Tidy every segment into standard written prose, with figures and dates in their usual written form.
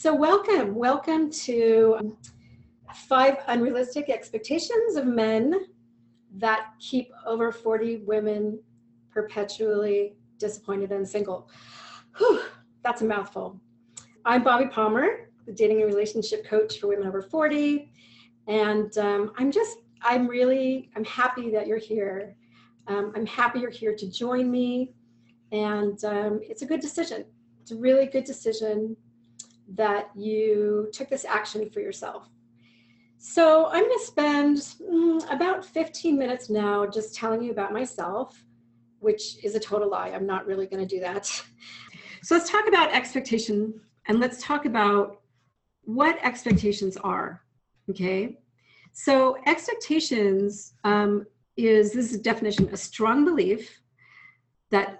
So welcome to 5 Unrealistic Expectations of Men that keep over 40 women perpetually disappointed and single. Whew, that's a mouthful. I'm Bobby Palmer, the dating and relationship coach for women over 40. And I'm happy that you're here. I'm happy you're here to join me. And it's a good decision. It's a really good decision that you took this action for yourself. So I'm going to spend about 15 minutes now just telling you about myself, which is a total lie. I'm not really going to do that. So let's talk about expectation, and let's talk about what expectations are, okay? So this is a definition, a strong belief that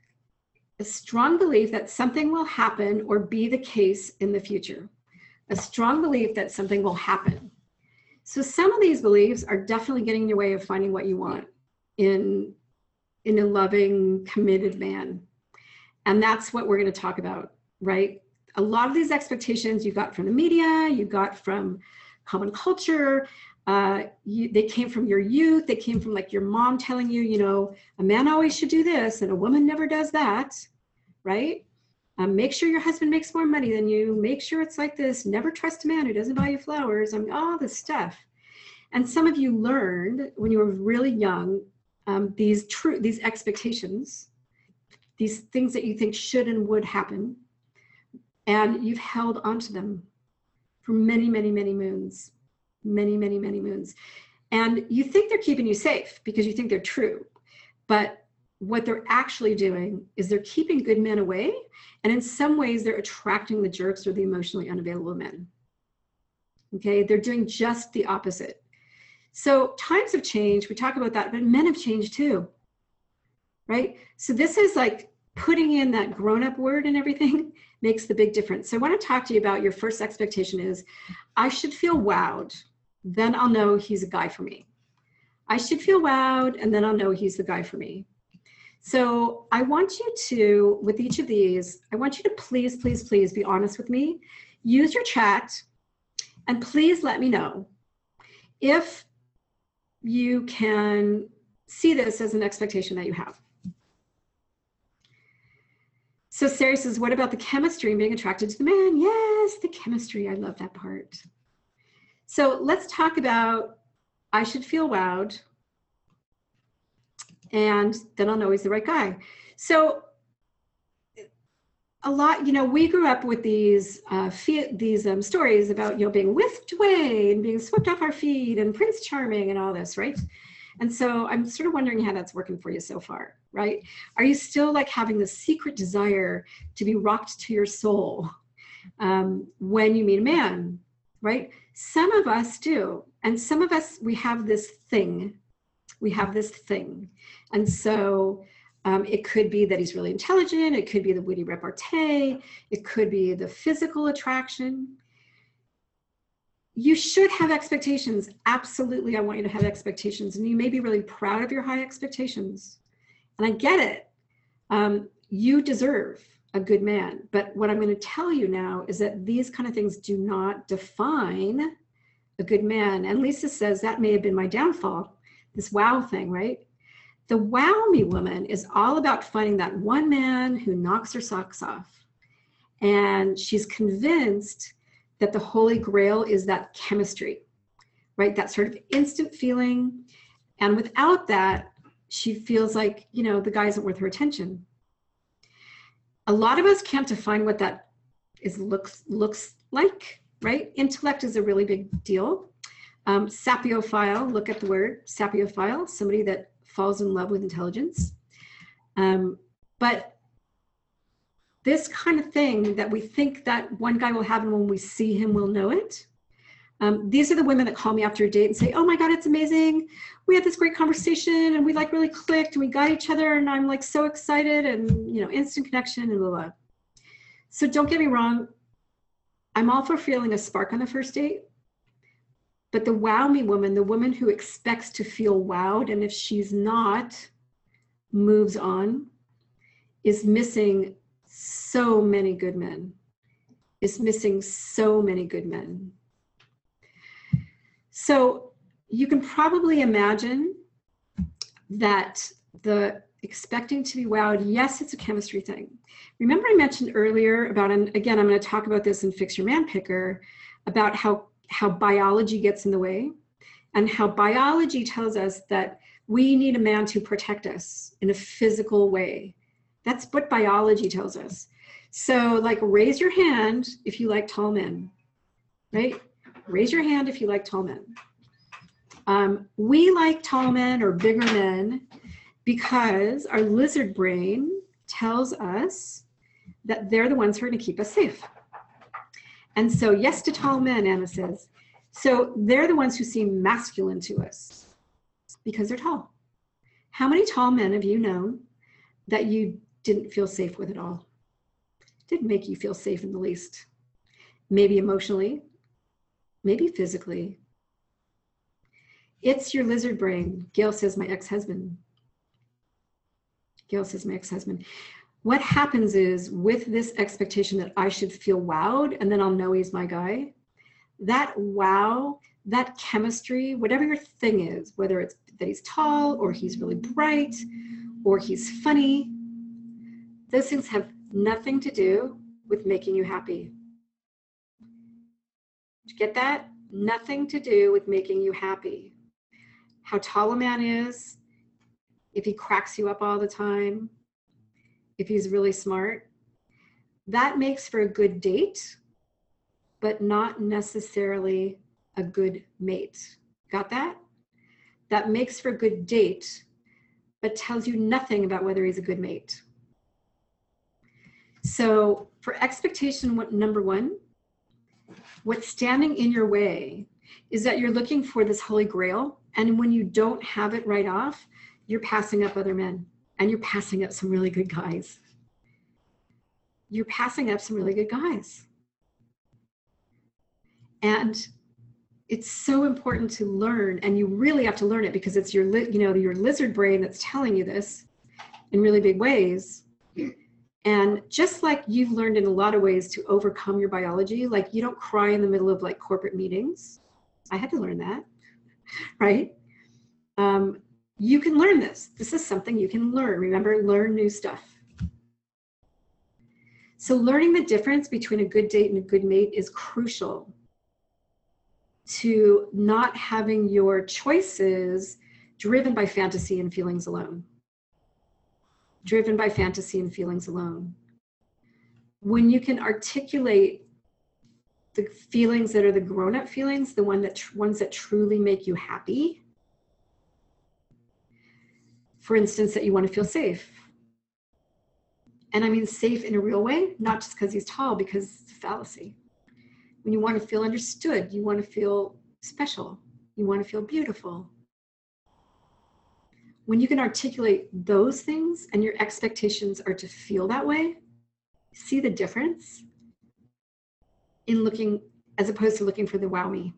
something will happen or be the case in the future. A strong belief that something will happen. So some of these beliefs are definitely getting in your way of finding what you want in a loving, committed man. And that's what we're going to talk about, right? A lot of these expectations you got from the media, you got from common culture, they came from your youth, they came from like your mom telling you, a man always should do this and a woman never does that, right? Make sure your husband makes more money than you, make sure it's like this, never trust a man who doesn't buy you flowers, all this stuff. And some of you learned when you were really young, these expectations, these things that you think should and would happen, and you've held onto them for many, many, many moons. Many, many, many moons. And you think they're keeping you safe because you think they're true. But what they're actually doing is they're keeping good men away. And in some ways, they're attracting the jerks or the emotionally unavailable men. Okay, they're doing just the opposite. So times have changed. We talk about that, but men have changed too. Right? So this is like putting in that grown-up word and everything makes the big difference. So I want to talk to you about your first expectation is, I should feel wowed, then I'll know he's a guy for me. I should feel wowed, and then I'll know he's the guy for me. So I want you to, with each of these, I want you to please, please, please be honest with me. Use your chat, and please let me know if you can see this as an expectation that you have. So Sarah says, what about the chemistry and being attracted to the man? Yes, the chemistry. I love that part. So let's talk about, I should feel wowed, and then I'll know he's the right guy. So a lot, we grew up with these stories about, being whisked away and being swept off our feet and Prince Charming and all this, right? And so I'm sort of wondering how that's working for you so far, right? Are you still like having this secret desire to be rocked to your soul when you meet a man, right? Some of us do. And some of us, we have this thing. And so it could be that he's really intelligent. It could be the witty repartee. It could be the physical attraction. You should have expectations. Absolutely, I want you to have expectations. And you may be really proud of your high expectations. And I get it. You deserve a good man. But what I'm going to tell you now is that these kind of things do not define a good man. And Lisa says that may have been my downfall, this wow thing, right? The wow me woman is all about finding that one man who knocks her socks off. And she's convinced that the holy grail is that chemistry, right? That sort of instant feeling. And without that, she feels like, the guy isn't worth her attention. A lot of us can't define what that looks like, right? Intellect is a really big deal. Sapiophile, look at the word, sapiophile, somebody that falls in love with intelligence. But this kind of thing that we think that one guy will have, and when we see him, we'll know it. These are the women that call me after a date and say, oh my God, it's amazing. We had this great conversation and we like really clicked and we got each other and I'm like so excited and, instant connection and blah, blah. So don't get me wrong. I'm all for feeling a spark on the first date. But the wow me woman, the woman who expects to feel wowed, and if she's not, moves on, is missing so many good men. is missing so many good men. So you can probably imagine that the expecting to be wowed, yes, it's a chemistry thing. Remember I mentioned earlier about, and again, I'm going to talk about this in Fix Your Man Picker, about how biology gets in the way, and how biology tells us that we need a man to protect us in a physical way. That's what biology tells us. So like, raise your hand if you like tall men, right? Raise your hand if you like tall men. We like tall men or bigger men because our lizard brain tells us that they're the ones who are going to keep us safe. And so yes to tall men, Anna says. So they're the ones who seem masculine to us because they're tall. How many tall men have you known that you didn't feel safe with at all? Didn't make you feel safe in the least. Maybe emotionally, maybe physically. It's your lizard brain. Gail says my ex-husband. Gail says my ex-husband. What happens is, with this expectation that I should feel wowed and then I'll know he's my guy, that wow, that chemistry, whatever your thing is, whether it's that he's tall or he's really bright or he's funny, those things have nothing to do with making you happy. Did you get that? Nothing to do with making you happy. How tall a man is, if he cracks you up all the time, if he's really smart, that makes for a good date, but not necessarily a good mate. Got that? That makes for a good date, but tells you nothing about whether he's a good mate. So for expectation number one, what's standing in your way is that you're looking for this holy grail, and when you don't have it right off, you're passing up other men, and you're passing up some really good guys. You're passing up some really good guys. And it's so important to learn, and you really have to learn it because it's your lizard brain that's telling you this in really big ways. And just like you've learned in a lot of ways to overcome your biology, like you don't cry in the middle of like corporate meetings. I had to learn that, right? You can learn this. This is something you can learn. Remember, learn new stuff. So learning the difference between a good date and a good mate is crucial to not having your choices driven by fantasy and feelings alone. Driven by fantasy and feelings alone. When you can articulate the feelings that are the grown-up feelings, the ones that truly make you happy. For instance, that you want to feel safe. And I mean safe in a real way, not just because he's tall, because it's a fallacy. When you want to feel understood, you want to feel special, you want to feel beautiful. When you can articulate those things and your expectations are to feel that way, see the difference in looking, as opposed to looking for the wow me.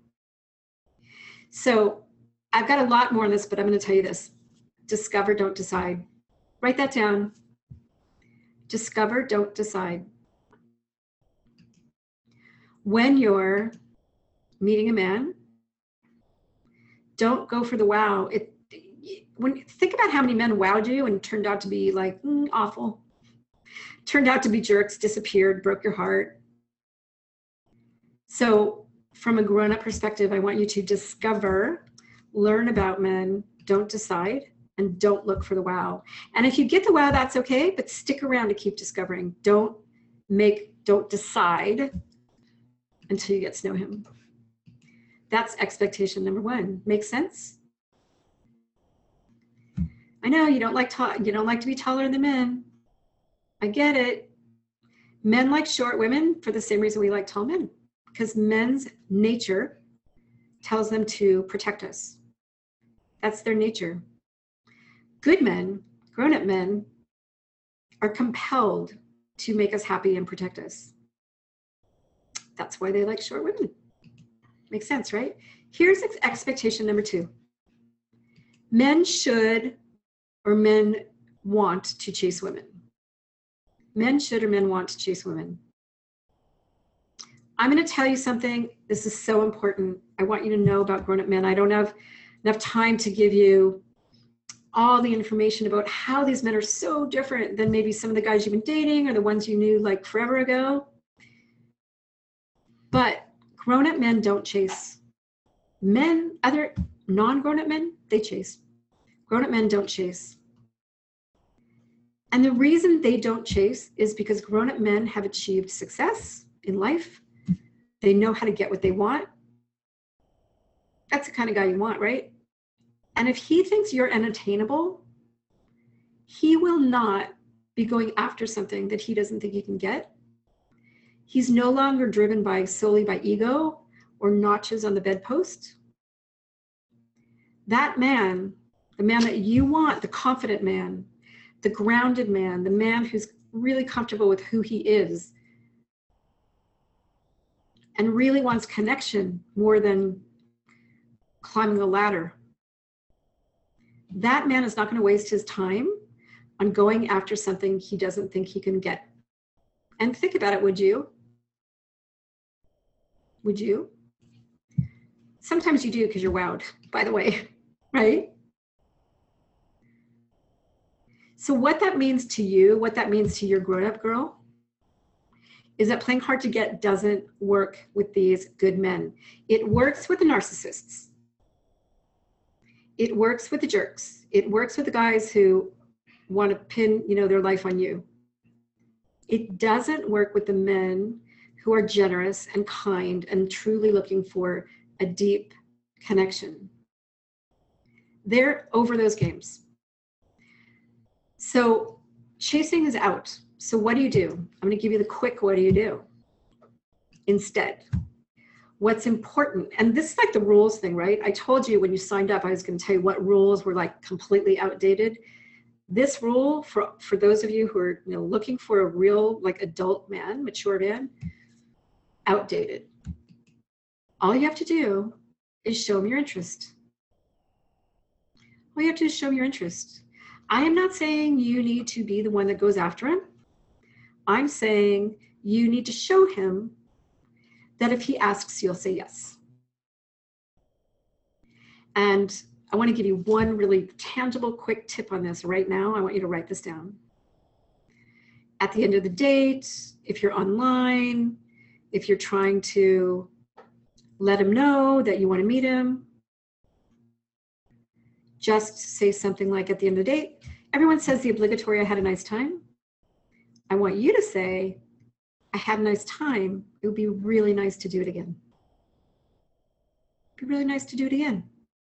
So I've got a lot more on this, but I'm going to tell you this. Discover, don't decide. Write that down. Discover, don't decide. When you're meeting a man, don't go for the wow. Think about how many men wowed you and turned out to be like awful. Turned out to be jerks, disappeared, broke your heart. So from a grown-up perspective, I want you to discover, learn about men, don't decide, and don't look for the wow. And if you get the wow, that's okay, but stick around to keep discovering. Don't decide until you get to know him. That's expectation number one. Make sense? I know you don't like to be taller than men. I get it. Men like short women for the same reason we like tall men, because men's nature tells them to protect us. That's their nature. Good men, grown-up men, are compelled to make us happy and protect us. That's why they like short women. Makes sense, right? Here's expectation number two. Men should or men want to chase women. Men should or men want to chase women. I'm going to tell you something. This is so important. I want you to know about grown-up men. I don't have enough time to give you all the information about how these men are so different than maybe some of the guys you've been dating or the ones you knew like forever ago. But grown-up men don't chase. Men, other non-grown-up men, they chase. Grown-up men don't chase. And the reason they don't chase is because grown-up men have achieved success in life. They know how to get what they want. That's the kind of guy you want, right? And if he thinks you're unattainable, he will not be going after something that he doesn't think he can get. He's no longer driven solely by ego or notches on the bedpost. That man, the man that you want, the confident man, the grounded man, the man who's really comfortable with who he is and really wants connection more than climbing a ladder. That man is not going to waste his time on going after something he doesn't think he can get. And think about it, would you? Would you? Sometimes you do because you're wowed, by the way, right? So what that means to you, what that means to your grown-up girl, is that playing hard to get doesn't work with these good men. It works with the narcissists. It works with the jerks. It works with the guys who want to pin, their life on you. It doesn't work with the men who are generous and kind and truly looking for a deep connection. They're over those games. So chasing is out. So what do you do? I'm going to give you the quick, what do you do? Instead, what's important, and this is like the rules thing, right? I told you when you signed up, I was going to tell you what rules were like completely outdated. This rule for those of you who are looking for a real like adult man, mature man, outdated. All you have to do is show him your interest. All you have to do is show him your interest. I am not saying you need to be the one that goes after him. I'm saying you need to show him that if he asks, you'll say yes. And I want to give you one really tangible, quick tip on this right now. I want you to write this down. At the end of the date, if you're online, if you're trying to let him know that you want to meet him, just say something like at the end of the date, everyone says the obligatory, I had a nice time. I want you to say, I had a nice time. It would be really nice to do it again. It'd be really nice to do it again.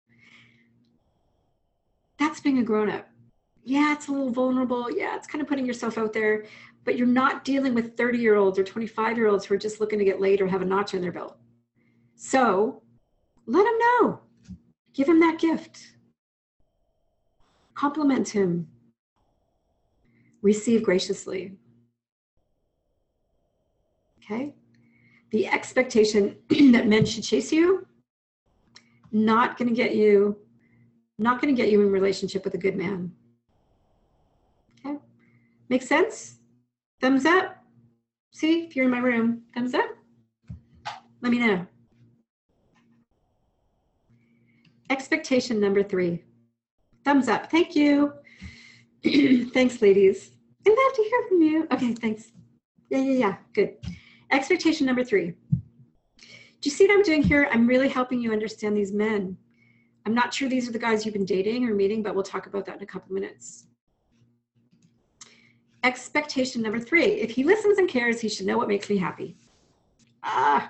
That's being a grown-up. Yeah, it's a little vulnerable. Yeah, it's kind of putting yourself out there, but you're not dealing with 30-year-olds or 25-year-olds who are just looking to get laid or have a notch on their belt. So let him know. Give him that gift. Compliment him. Receive graciously. Okay? The expectation that men should chase you, not going to get you in relationship with a good man. Okay? Make sense? Thumbs up? See, if you're in my room, thumbs up? Let me know. Expectation number 3. Thumbs up. Thank you. Thanks, ladies. I'd love to hear from you. Okay, thanks. Yeah. Good. Expectation number 3. Do you see what I'm doing here? I'm really helping you understand these men. I'm not sure these are the guys you've been dating or meeting, but we'll talk about that in a couple minutes. Expectation number 3. If he listens and cares, he should know what makes me happy. If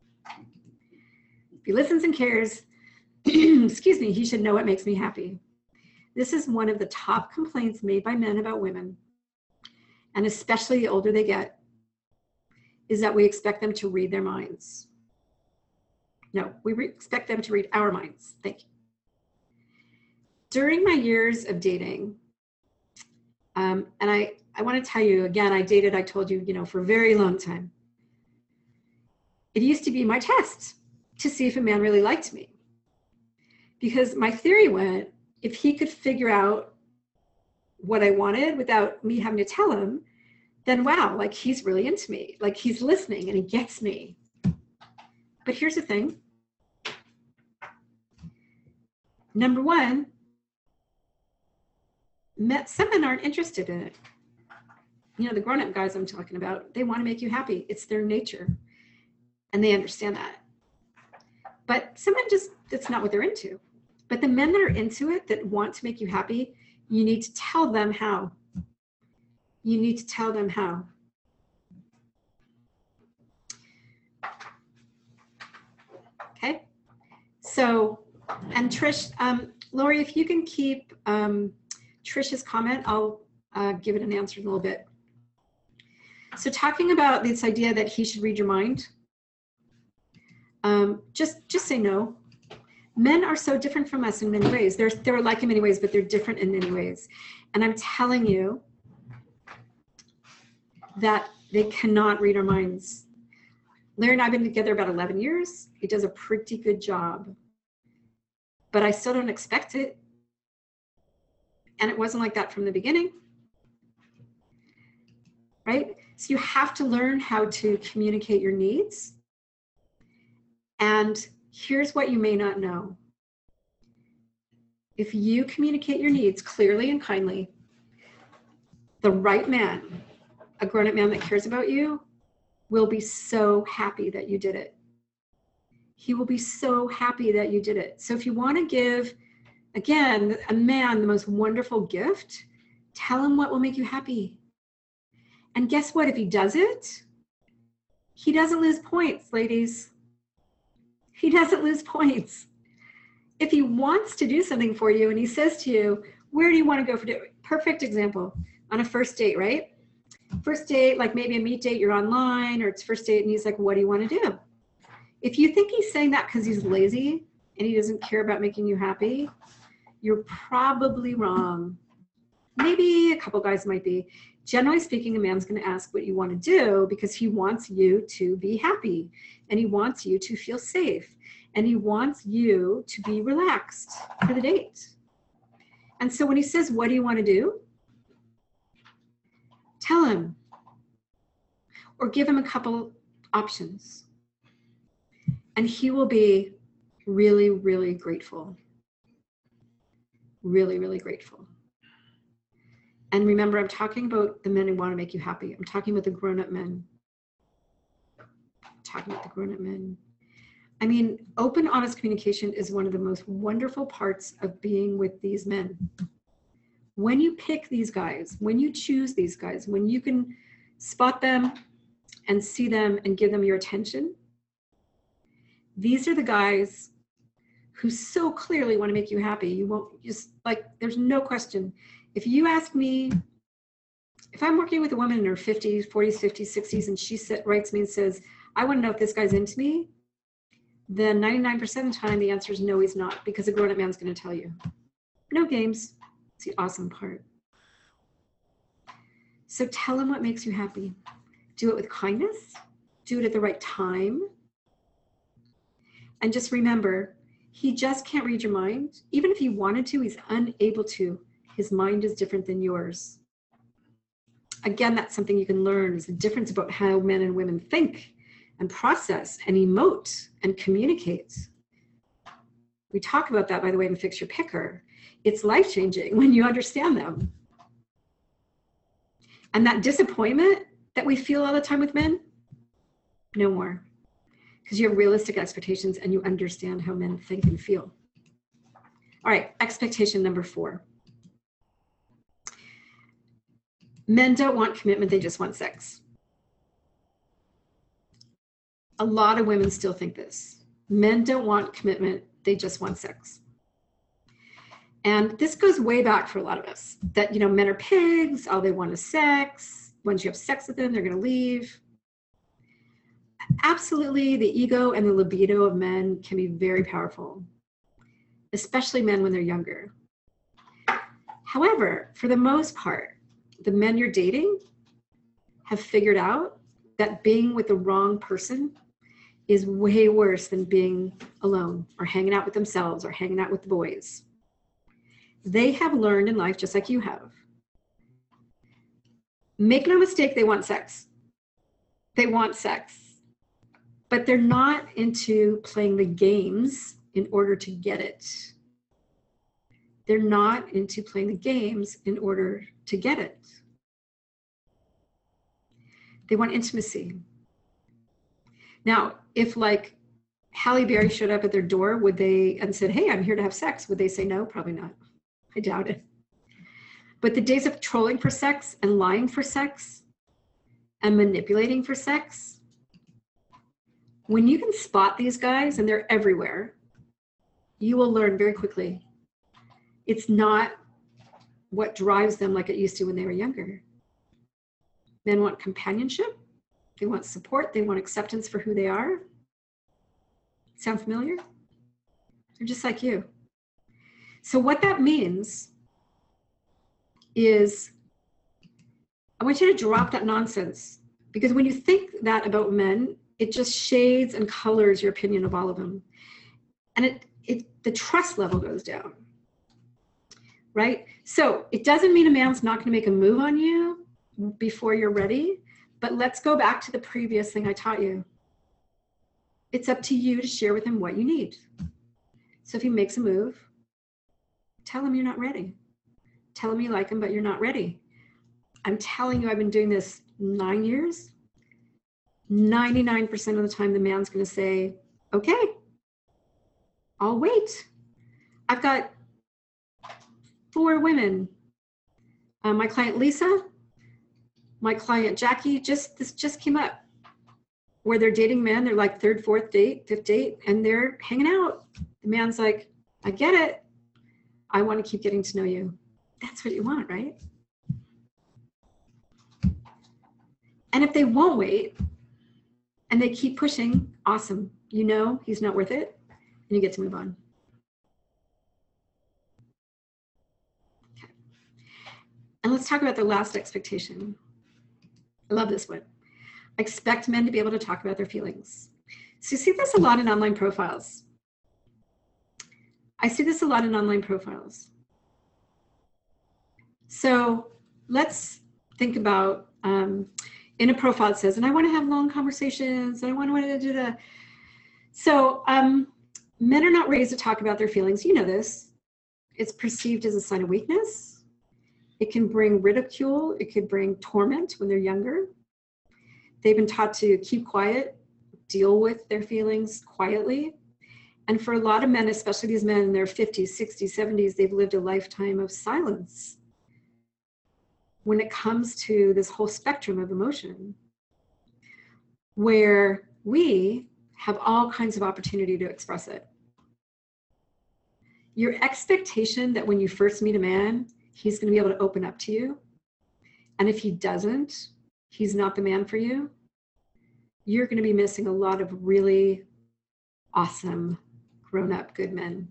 he listens and cares, excuse me, he should know what makes me happy. This is one of the top complaints made by men about women, and especially the older they get, is that we expect them to read their minds. No, we expect them to read our minds. Thank you. During my years of dating, and I want to tell you again, I dated, I told you, for a very long time. It used to be my test to see if a man really liked me. Because my theory went, if he could figure out what I wanted without me having to tell him, then wow, like he's really into me. Like he's listening and he gets me. But here's the thing. Number one, some men aren't interested in it. You know, the grown-up guys I'm talking about, they want to make you happy. It's their nature. And they understand that. But some men just, it's not what they're into. But the men that are into it, that want to make you happy, you need to tell them how. You need to tell them how. Okay? So, and Trish, Lori, if you can keep Trish's comment, I'll give it an answer in a little bit. So talking about this idea that he should read your mind, just say no. Men are so different from us in many ways. They're alike in many ways, but they're different in many ways. And I'm telling you that they cannot read our minds. Larry and I have been together about 11 years. He does a pretty good job, but I still don't expect it. And it wasn't like that from the beginning, right? So you have to learn how to communicate your needs. And here's what you may not know. If you communicate your needs clearly and kindly, the right man, a grown-up man that cares about you, will be so happy that you did it. He will be so happy that you did it. So if you want to give, again, a man the most wonderful gift, tell him what will make you happy. And guess what? If he does it, he doesn't lose points, ladies. He doesn't lose points. If he wants to do something for you and he says to you, where do you want to go for dinner? Perfect example, on a first date, right? First date, like maybe a meet date, you're online, or it's first date and he's like, what do you want to do? If you think he's saying that because he's lazy and he doesn't care about making you happy, you're probably wrong. Maybe a couple guys might be. Generally speaking, a man's going to ask what you want to do because he wants you to be happy and he wants you to feel safe and he wants you to be relaxed for the date. And so when he says, what do you want to do? Tell him or give him a couple options and he will be really, really grateful. Really, really grateful. And remember, I'm talking about the men who want to make you happy. I'm talking about the grown-up men. I'm talking about the grown-up men. I mean, open, honest communication is one of the most wonderful parts of being with these men. When you pick these guys, when you choose these guys, when you can spot them and see them and give them your attention, these are the guys who so clearly want to make you happy. You won't just, like, there's no question. If you ask me, if I'm working with a woman in her 50s, 40s, 50s, 60s, and she writes me and says, I want to know if this guy's into me, then 99% of the time the answer is no, he's not, because a grown-up man's going to tell you. No games. It's the awesome part. So tell him what makes you happy. Do it with kindness. Do it at the right time. And just remember, he just can't read your mind. Even if he wanted to, he's unable to. His mind is different than yours. Again, that's something you can learn, is the difference about how men and women think and process and emote and communicate. We talk about that, by the way, in Fix Your Picker. It's life-changing when you understand them. And that disappointment that we feel all the time with men, no more. Because you have realistic expectations and you understand how men think and feel. All right, expectation number 4. Men don't want commitment, they just want sex. A lot of women still think this. Men don't want commitment, they just want sex. And this goes way back for a lot of us, that, you know, men are pigs, all they want is sex. Once you have sex with them, they're going to leave. Absolutely, the ego and the libido of men can be very powerful, especially men when they're younger. However, for the most part, the men you're dating have figured out that being with the wrong person is way worse than being alone or hanging out with themselves or hanging out with the boys. They have learned in life, just like you have. Make no mistake, they want sex. They want sex. but they're not into playing the games in order to get it. They're not into playing the games in order to get it. They want intimacy. Now, if like Halle Berry showed up at their door, would they, and said, hey, I'm here to have sex, would they say no? Probably not. I doubt it. But the days of trolling for sex and lying for sex and manipulating for sex, when you can spot these guys, and they're everywhere, you will learn very quickly. It's not what drives them like it used to when they were younger. Men want companionship. They want support. They want acceptance for who they are. Sound familiar? They're just like you. So what that means is, I want you to drop that nonsense, because when you think that about men, it just shades and colors your opinion of all of them. And the trust level goes down, right? So it doesn't mean a man's not going to make a move on you before you're ready, but let's go back to the previous thing I taught you. It's up to you to share with him what you need. So if he makes a move, tell him you're not ready. Tell him you like him, but you're not ready. I'm telling you, I've been doing this 9 years. 99% of the time, the man's going to say, okay, I'll wait. I've got 4 women. My client Lisa, my client Jackie, this just came up, where they're dating men. They're like 3rd, 4th date, 5th date, and they're hanging out. The man's like, I get it. I want to keep getting to know you. That's what you want, right? And if they won't wait and they keep pushing, awesome. You know he's not worth it, and you get to move on. Okay. And let's talk about the last expectation. I love this one. I expect men to be able to talk about their feelings. So you see this a lot in online profiles. I see this a lot in online profiles. So let's think about, in a profile it says, and I want to have long conversations, and I want to do that. So men are not raised to talk about their feelings. You know this. It's perceived as a sign of weakness. It can bring ridicule. It could bring torment when they're younger. They've been taught to keep quiet, deal with their feelings quietly. And for a lot of men, especially these men in their 50s, 60s, 70s, they've lived a lifetime of silence when it comes to this whole spectrum of emotion, where we have all kinds of opportunity to express it. Your expectation that when you first meet a man, he's going to be able to open up to you, and if he doesn't, he's not the man for you, you're going to be missing a lot of really awesome, grown-up, good men.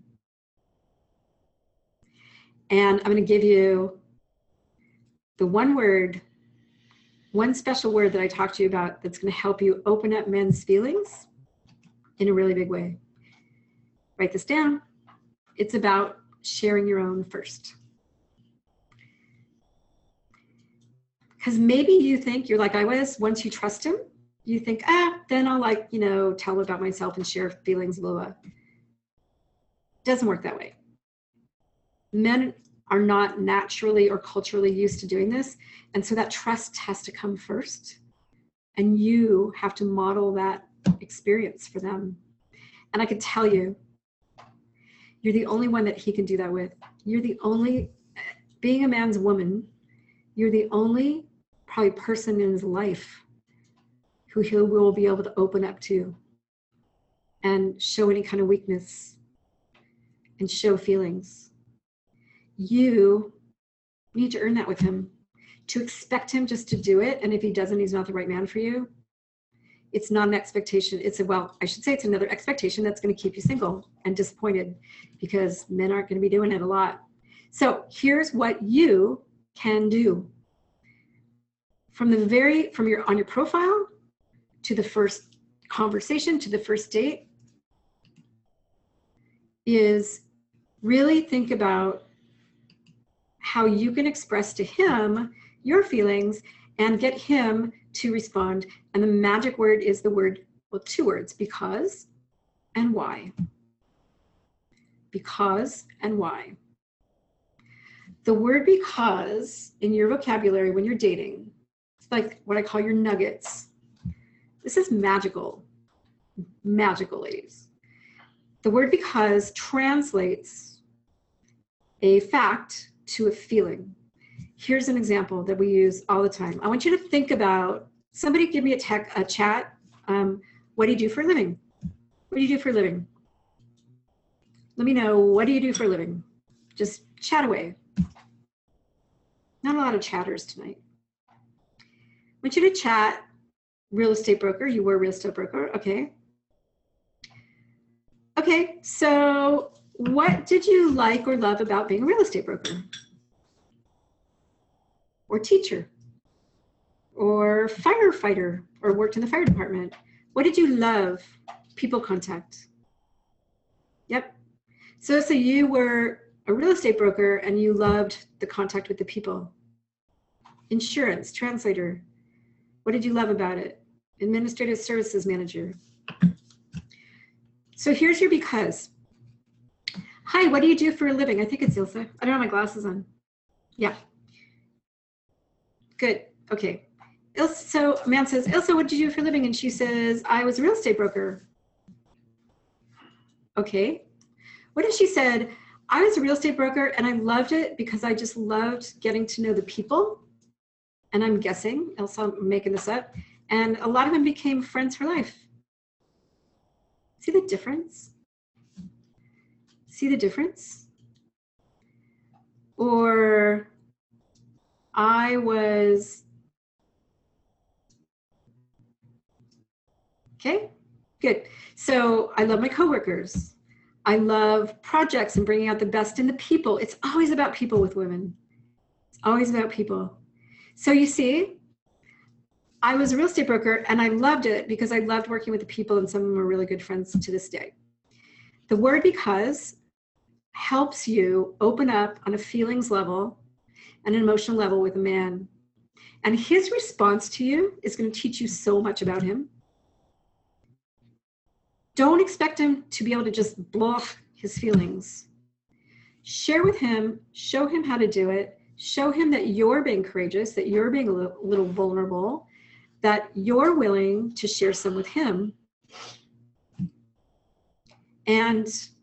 And I'm going to give you the one special word that I talked to you about that's going to help you open up men's feelings in a really big way. Write this down. It's about sharing your own first. Because maybe you think you're like I was, once you trust him, you think, then I'll tell him about myself and share feelings, blah, blah. Doesn't work that way. Men are not naturally or culturally used to doing this. And so that trust has to come first. And you have to model that experience for them. And I can tell you, you're the only one that he can do that with. You're the only, being a man's woman, you're the only probably person in his life who he will be able to open up to and show any kind of weakness and show feelings. You need to earn that with him. To expect him just to do it, and if he doesn't, he's not the right man for you. It's not an expectation. It's another expectation that's going to keep you single and disappointed, because men aren't going to be doing it a lot. So here's what you can do. On your profile to the first conversation, to the first date, is really think about how you can express to him your feelings and get him to respond. And the magic word is the word Well, two words, because and why. Because and why. The word because in your vocabulary when you're dating, it's like what I call your nuggets. This is magical. Magical, ladies. The word because translates a fact to a feeling. Here's an example that we use all the time. I want you to think about, somebody give me a chat. What do you do for a living? What do you do for a living? Let me know, what do you do for a living? Just chat away. Not a lot of chatters tonight. I want you to chat. Real estate broker. You were a real estate broker. Okay. Okay, so what did you like or love about being a real estate broker? Or teacher? Or firefighter? Or worked in the fire department? What did you love? People contact. Yep. So you were a real estate broker and you loved the contact with the people. Insurance, translator. What did you love about it? Administrative services manager. So here's your because. Hi, what do you do for a living? I think it's Ilsa. I don't have my glasses on. Yeah. Good. Okay. Ilsa, so a man says, Ilsa, what did you do for a living? And she says, I was a real estate broker. Okay. What if she said, I was a real estate broker and I loved it because I just loved getting to know the people. And I'm guessing, Ilsa, I'm making this up. And a lot of them became friends for life. See the difference? See the difference? Or I was, okay, good. So I love my coworkers. I love projects and bringing out the best in the people. It's always about people with women. It's always about people. So you see, I was a real estate broker and I loved it because I loved working with the people, and some of them are really good friends to this day. The word because helps you open up on a feelings level and an emotional level with a man. And his response to you is going to teach you so much about him. Don't expect him to be able to just blow off his feelings. Share with him, show him how to do it, show him that you're being courageous, that you're being a little vulnerable, that you're willing to share some with him, and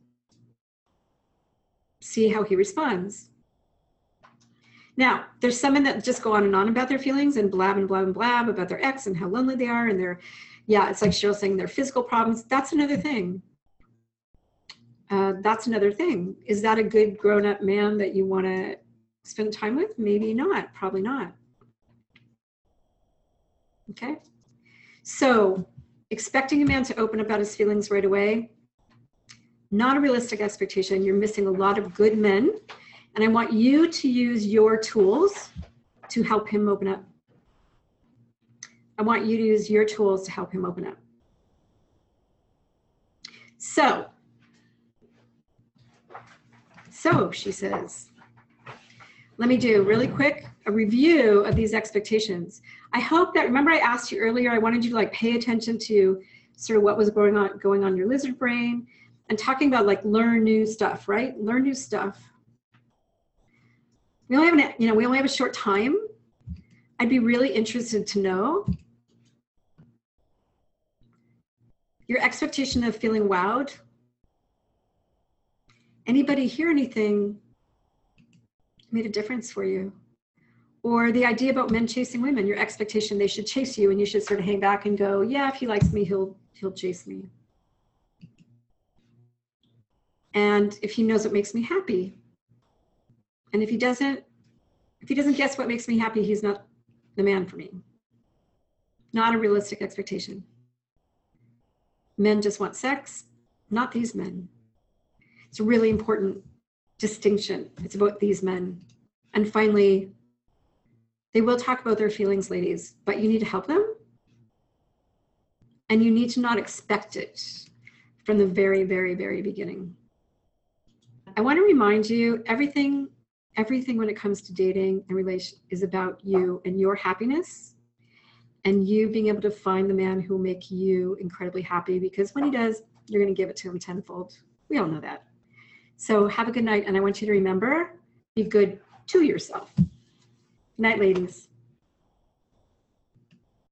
see how he responds. Now, there's some men that just go on and on about their feelings and blab and blab and blab about their ex and how lonely they are, and yeah, it's like Cheryl saying their physical problems. That's another thing. That's another thing. Is that a good grown-up man that you want to spend time with? Maybe not, probably not. Okay, so expecting a man to open about his feelings right away, not a realistic expectation. You're missing a lot of good men, and I want you to use your tools to help him open up. I want you to use your tools to help him open up. So she says, let me do really quick a review of these expectations. I hope that, remember I asked you earlier, I wanted you to like pay attention to sort of what was going on in your lizard brain, and talking about like learn new stuff, right? Learn new stuff. We only have a short time. I'd be really interested to know your expectation of feeling wowed. Anybody hear anything made a difference for you? Or the idea about men chasing women, your expectation they should chase you and you should sort of hang back and go, yeah, if he likes me, he'll chase me. And if he knows what makes me happy. And if he doesn't guess what makes me happy, he's not the man for me. Not a realistic expectation. Men just want sex, not these men. It's a really important distinction. It's about these men. And finally, they will talk about their feelings, ladies, but you need to help them. And you need to not expect it from the very, very, very beginning. I want to remind you, everything when it comes to dating and relation is about you and your happiness and you being able to find the man who will make you incredibly happy, because when he does, you're going to give it to him tenfold. We all know that. So have a good night, and I want you to remember, be good to yourself. Good night, ladies.